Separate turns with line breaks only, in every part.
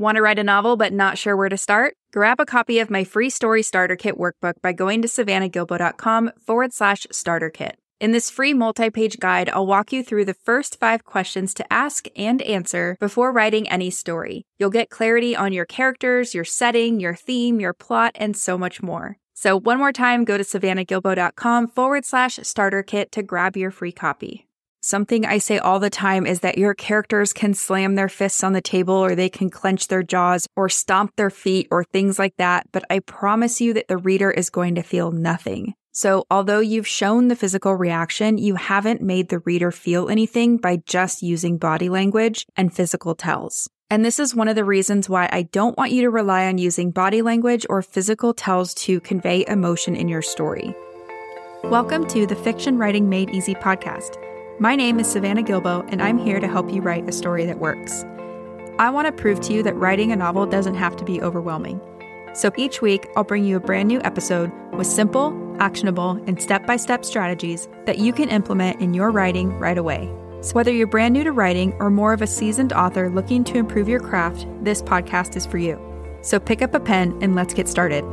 Want to write a novel but not sure where to start? Grab a copy of my free story starter kit workbook by going to savannahgilbo.com/starter kit. In this free multi-page guide, I'll walk you through the first 5 questions to ask and answer before writing any story. You'll get clarity on your characters, your setting, your theme, your plot, and so much more. So one more time, go to savannahgilbo.com/starter kit to grab your free copy. Something I say all the time is that your characters can slam their fists on the table, or they can clench their jaws or stomp their feet or things like that, but I promise you that the reader is going to feel nothing. So although you've shown the physical reaction, you haven't made the reader feel anything by just using body language and physical tells. And this is one of the reasons why I don't want you to rely on using body language or physical tells to convey emotion in your story. Welcome to the Fiction Writing Made Easy podcast. My name is Savannah Gilbo, and I'm here to help you write a story that works. I want to prove to you that writing a novel doesn't have to be overwhelming. So each week, I'll bring you a brand new episode with simple, actionable, and step-by-step strategies that you can implement in your writing right away. So whether you're brand new to writing or more of a seasoned author looking to improve your craft, this podcast is for you. So pick up a pen and let's get started.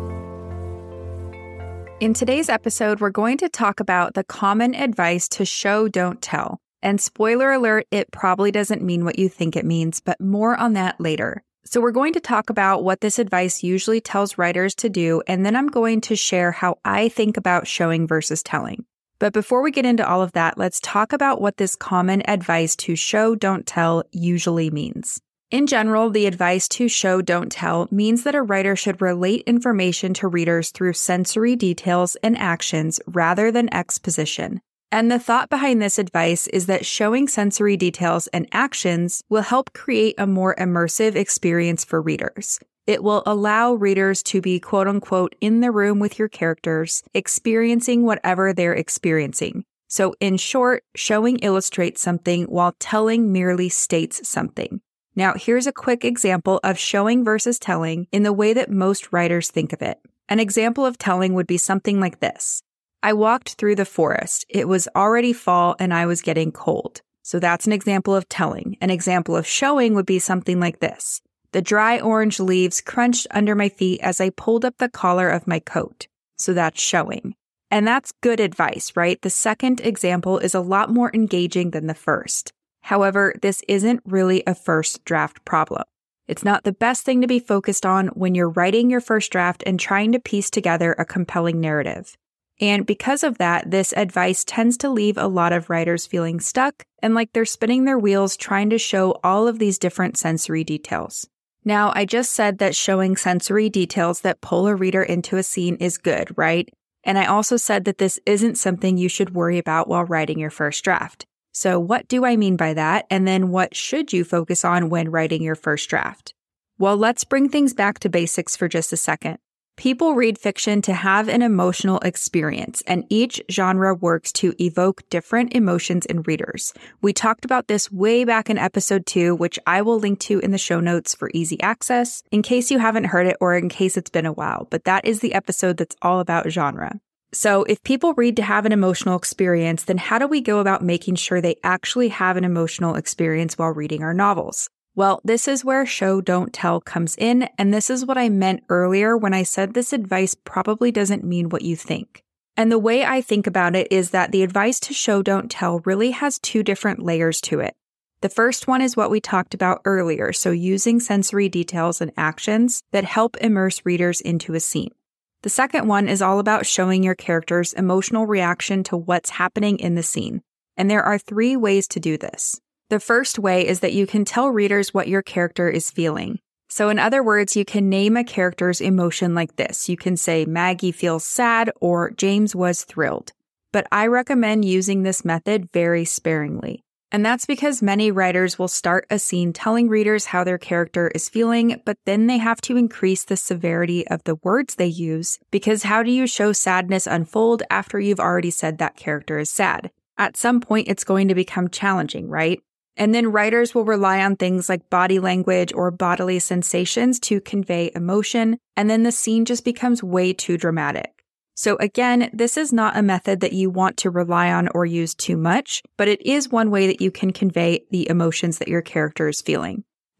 In today's episode, we're going to talk about the common advice to show, don't tell. And spoiler alert, it probably doesn't mean what you think it means, but more on that later. So we're going to talk about what this advice usually tells writers to do, and then I'm going to share how I think about showing versus telling. But before we get into all of that, let's talk about what this common advice to show, don't tell usually means. In general, the advice to show, don't tell means that a writer should relate information to readers through sensory details and actions rather than exposition. And the thought behind this advice is that showing sensory details and actions will help create a more immersive experience for readers. It will allow readers to be quote unquote in the room with your characters, experiencing whatever they're experiencing. So in short, showing illustrates something while telling merely states something. Now, here's a quick example of showing versus telling in the way that most writers think of it. An example of telling would be something like this. I walked through the forest. It was already fall and I was getting cold. So that's an example of telling. An example of showing would be something like this. The dry orange leaves crunched under my feet as I pulled up the collar of my coat. So that's showing. And that's good advice, right? The second example is a lot more engaging than the first. However, this isn't really a first draft problem. It's not the best thing to be focused on when you're writing your first draft and trying to piece together a compelling narrative. And because of that, this advice tends to leave a lot of writers feeling stuck and like they're spinning their wheels trying to show all of these different sensory details. Now, I just said that showing sensory details that pull a reader into a scene is good, right? And I also said that this isn't something you should worry about while writing your first draft. So what do I mean by that? And then what should you focus on when writing your first draft? Well, let's bring things back to basics for just a second. People read fiction to have an emotional experience, and each genre works to evoke different emotions in readers. We talked about this way back in episode 2, which I will link to in the show notes for easy access, in case you haven't heard it or in case it's been a while, but that is the episode that's all about genre. So if people read to have an emotional experience, then how do we go about making sure they actually have an emotional experience while reading our novels? Well, this is where show, don't tell comes in, and this is what I meant earlier when I said this advice probably doesn't mean what you think. And the way I think about it is that the advice to show, don't tell really has 2 different layers to it. The first one is what we talked about earlier, so using sensory details and actions that help immerse readers into a scene. The second one is all about showing your character's emotional reaction to what's happening in the scene. And there are 3 ways to do this. The first way is that you can tell readers what your character is feeling. So in other words, you can name a character's emotion like this. You can say Maggie feels sad or James was thrilled. But I recommend using this method very sparingly. And that's because many writers will start a scene telling readers how their character is feeling, but then they have to increase the severity of the words they use, because how do you show sadness unfold after you've already said that character is sad? At some point, it's going to become challenging, right? And then writers will rely on things like body language or bodily sensations to convey emotion, and then the scene just becomes way too dramatic. So again, this is not a method that you want to rely on or use too much, but it is one way that you can convey the emotions that your character is feeling.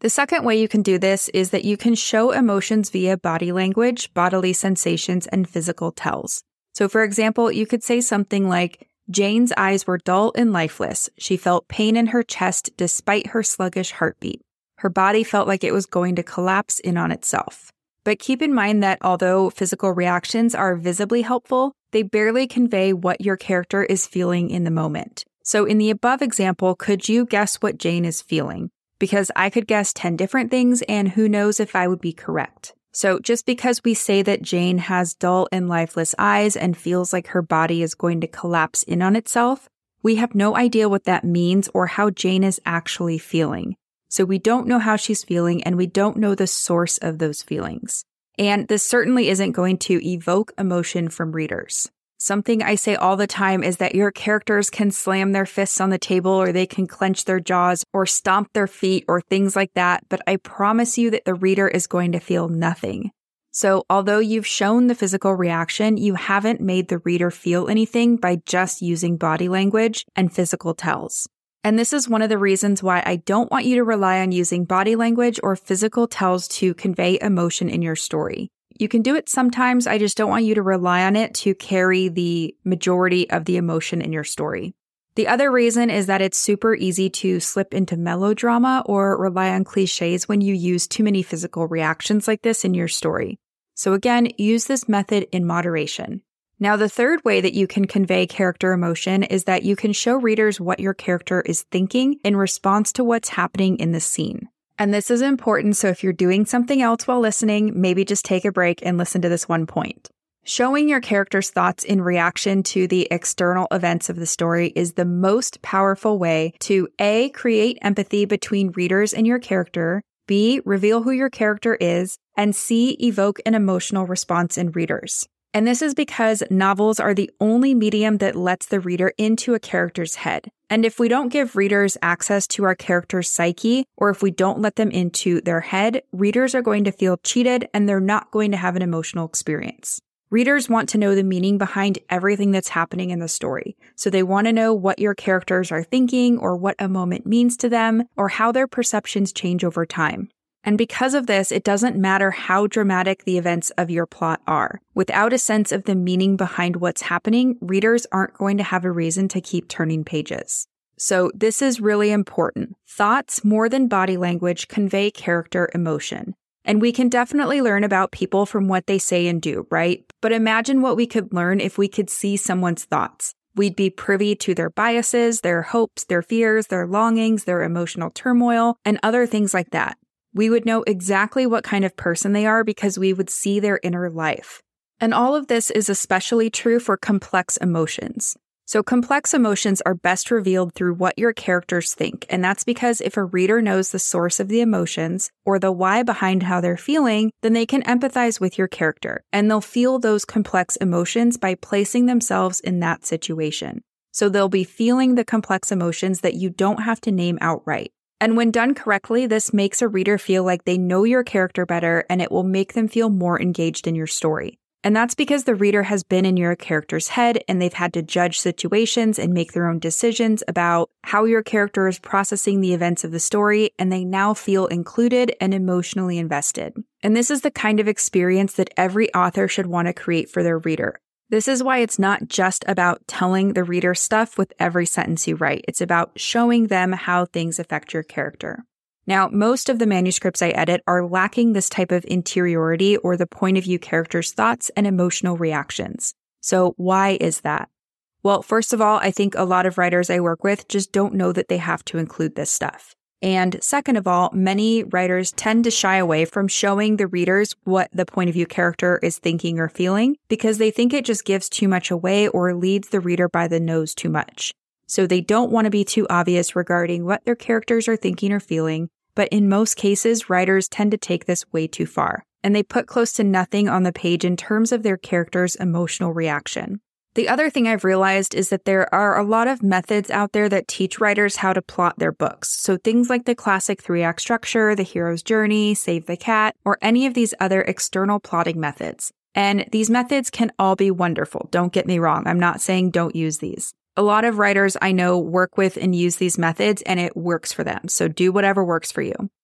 The second way you can do this is that you can show emotions via body language, bodily sensations, and physical tells. So for example, you could say something like, Jane's eyes were dull and lifeless. She felt pain in her chest despite her sluggish heartbeat. Her body felt like it was going to collapse in on itself. But keep in mind that although physical reactions are visibly helpful, they barely convey what your character is feeling in the moment. So in the above example, could you guess what Jane is feeling? Because I could guess 10 different things, and who knows if I would be correct. So just because we say that Jane has dull and lifeless eyes and feels like her body is going to collapse in on itself, we have no idea what that means or how Jane is actually feeling. So we don't know how she's feeling, and we don't know the source of those feelings. And this certainly isn't going to evoke emotion from readers. Something I say all the time is that your characters can slam their fists on the table, or they can clench their jaws or stomp their feet or things like that, but I promise you that the reader is going to feel nothing. So although you've shown the physical reaction, you haven't made the reader feel anything by just using body language and physical tells. And this is one of the reasons why I don't want you to rely on using body language or physical tells to convey emotion in your story. You can do it sometimes, I just don't want you to rely on it to carry the majority of the emotion in your story. The other reason is that it's super easy to slip into melodrama or rely on cliches when you use too many physical reactions like this in your story. So again, use this method in moderation. Now, the third way that you can convey character emotion is that you can show readers what your character is thinking in response to what's happening in the scene. And this is important, so if you're doing something else while listening, maybe just take a break and listen to this one point. Showing your character's thoughts in reaction to the external events of the story is the most powerful way to A, create empathy between readers and your character, B, reveal who your character is, and C, evoke an emotional response in readers. And this is because novels are the only medium that lets the reader into a character's head. And if we don't give readers access to our character's psyche, or if we don't let them into their head, readers are going to feel cheated and they're not going to have an emotional experience. Readers want to know the meaning behind everything that's happening in the story. So they want to know what your characters are thinking, or what a moment means to them, or how their perceptions change over time. And because of this, it doesn't matter how dramatic the events of your plot are. Without a sense of the meaning behind what's happening, readers aren't going to have a reason to keep turning pages. So this is really important. Thoughts, more than body language, convey character emotion. And we can definitely learn about people from what they say and do, right? But imagine what we could learn if we could see someone's thoughts. We'd be privy to their biases, their hopes, their fears, their longings, their emotional turmoil, and other things like that. We would know exactly what kind of person they are because we would see their inner life. And all of this is especially true for complex emotions. So complex emotions are best revealed through what your characters think. And that's because if a reader knows the source of the emotions or the why behind how they're feeling, then they can empathize with your character and they'll feel those complex emotions by placing themselves in that situation. So they'll be feeling the complex emotions that you don't have to name outright. And when done correctly, this makes a reader feel like they know your character better, and it will make them feel more engaged in your story. And that's because the reader has been in your character's head and they've had to judge situations and make their own decisions about how your character is processing the events of the story, and they now feel included and emotionally invested. And this is the kind of experience that every author should want to create for their reader. This is why it's not just about telling the reader stuff with every sentence you write. It's about showing them how things affect your character. Now, most of the manuscripts I edit are lacking this type of interiority or the point of view character's thoughts and emotional reactions. So why is that? Well, first of all, I think a lot of writers I work with just don't know that they have to include this stuff. And second of all, many writers tend to shy away from showing the readers what the point of view character is thinking or feeling because they think it just gives too much away or leads the reader by the nose too much. So they don't want to be too obvious regarding what their characters are thinking or feeling, but in most cases, writers tend to take this way too far, and they put close to nothing on the page in terms of their character's emotional reaction. The other thing I've realized is that there are a lot of methods out there that teach writers how to plot their books. So things like the classic 3-act structure, the hero's journey, Save the Cat, or any of these other external plotting methods. And these methods can all be wonderful. Don't get me wrong. I'm not saying don't use these. A lot of writers I know work with and use these methods and it works for them. So do whatever works for you.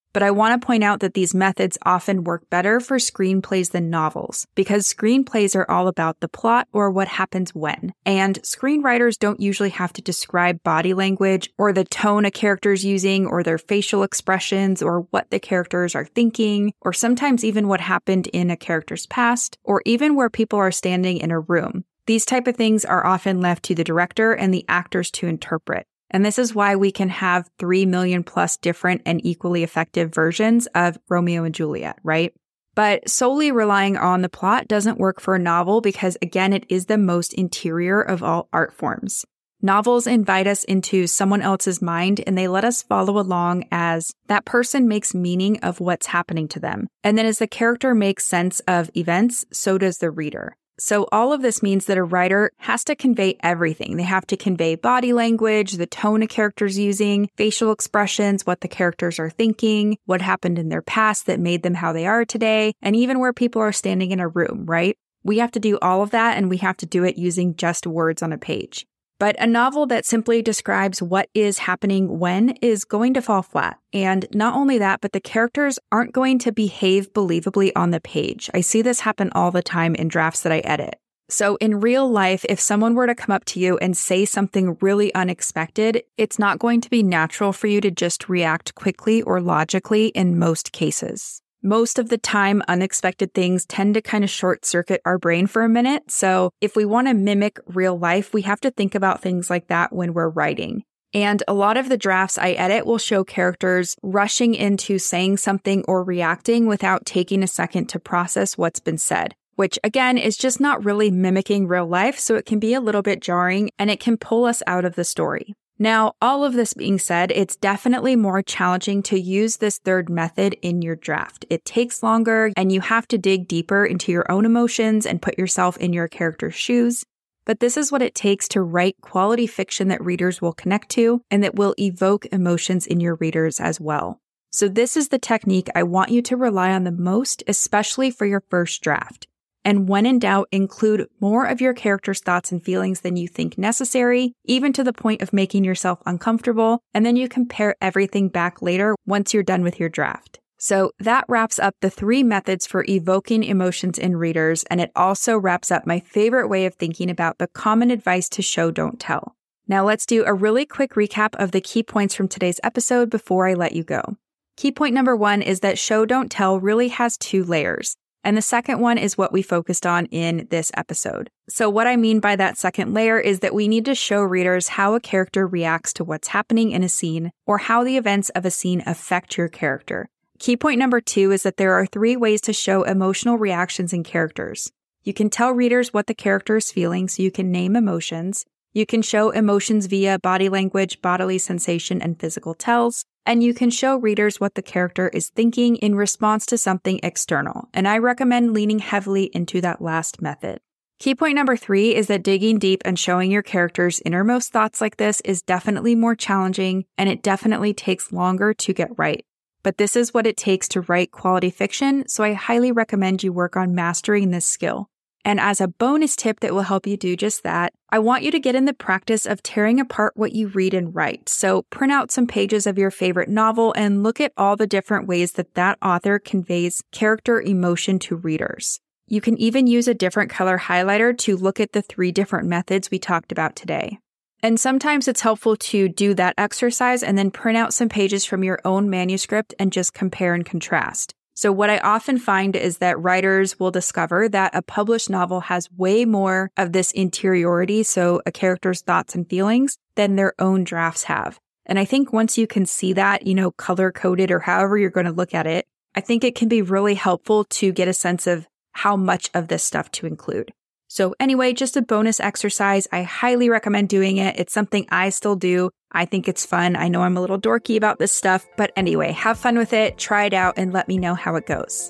But I want to point out that these methods often work better for screenplays than novels, because screenplays are all about the plot or what happens when. And screenwriters don't usually have to describe body language or the tone a character's using or their facial expressions or what the characters are thinking, or sometimes even what happened in a character's past, or even where people are standing in a room. These type of things are often left to the director and the actors to interpret. And this is why we can have 3 million plus different and equally effective versions of Romeo and Juliet, right? But solely relying on the plot doesn't work for a novel because, again, it is the most interior of all art forms. Novels invite us into someone else's mind and they let us follow along as that person makes meaning of what's happening to them. And then as the character makes sense of events, so does the reader. So all of this means that a writer has to convey everything. They have to convey body language, the tone a character's using, facial expressions, what the characters are thinking, what happened in their past that made them how they are today, and even where people are standing in a room, right? We have to do all of that, and we have to do it using just words on a page. But a novel that simply describes what is happening when is going to fall flat. And not only that, but the characters aren't going to behave believably on the page. I see this happen all the time in drafts that I edit. So in real life, if someone were to come up to you and say something really unexpected, it's not going to be natural for you to just react quickly or logically in most cases. Most of the time, unexpected things tend to kind of short circuit our brain for a minute. So if we want to mimic real life, we have to think about things like that when we're writing. And a lot of the drafts I edit will show characters rushing into saying something or reacting without taking a second to process what's been said, which again is just not really mimicking real life. So it can be a little bit jarring and it can pull us out of the story. Now, all of this being said, it's definitely more challenging to use this third method in your draft. It takes longer and you have to dig deeper into your own emotions and put yourself in your character's shoes. But this is what it takes to write quality fiction that readers will connect to and that will evoke emotions in your readers as well. So this is the technique I want you to rely on the most, especially for your first draft. And when in doubt, include more of your character's thoughts and feelings than you think necessary, even to the point of making yourself uncomfortable, and then you compare everything back later once you're done with your draft. So that wraps up the 3 methods for evoking emotions in readers, and it also wraps up my favorite way of thinking about the common advice to show, don't tell. Now let's do a really quick recap of the key points from today's episode before I let you go. Key point number 1 is that show, don't tell really has 2 layers. And the second one is what we focused on in this episode. So what I mean by that second layer is that we need to show readers how a character reacts to what's happening in a scene or how the events of a scene affect your character. Key point number 2 is that there are 3 ways to show emotional reactions in characters. You can tell readers what the character is feeling so you can name emotions. You can show emotions via body language, bodily sensation, and physical tells. And you can show readers what the character is thinking in response to something external. And I recommend leaning heavily into that last method. Key point number 3 is that digging deep and showing your character's innermost thoughts like this is definitely more challenging, and it definitely takes longer to get right. But this is what it takes to write quality fiction, so I highly recommend you work on mastering this skill. And as a bonus tip that will help you do just that, I want you to get in the practice of tearing apart what you read and write. So print out some pages of your favorite novel and look at all the different ways that that author conveys character emotion to readers. You can even use a different color highlighter to look at the 3 different methods we talked about today. And sometimes it's helpful to do that exercise and then print out some pages from your own manuscript and just compare and contrast. So what I often find is that writers will discover that a published novel has way more of this interiority, so a character's thoughts and feelings, than their own drafts have. And I think once you can see that, color-coded or however you're going to look at it, I think it can be really helpful to get a sense of how much of this stuff to include. So anyway, just a bonus exercise. I highly recommend doing it. It's something I still do. I think it's fun. I know I'm a little dorky about this stuff, but anyway, have fun with it, try it out, and let me know how it goes.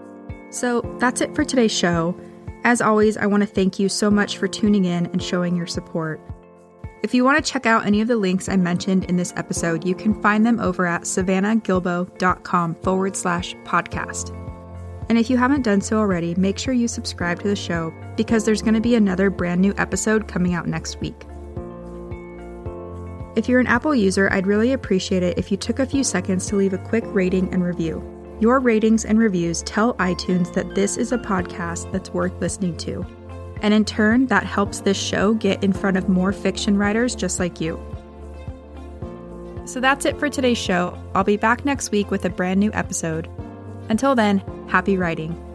So that's it for today's show. As always, I want to thank you so much for tuning in and showing your support. If you want to check out any of the links I mentioned in this episode, you can find them over at savannahgilbo.com/podcast. And if you haven't done so already, make sure you subscribe to the show because there's going to be another brand new episode coming out next week. If you're an Apple user, I'd really appreciate it if you took a few seconds to leave a quick rating and review. Your ratings and reviews tell iTunes that this is a podcast that's worth listening to. And in turn, that helps this show get in front of more fiction writers just like you. So that's it for today's show. I'll be back next week with a brand new episode. Until then, happy writing.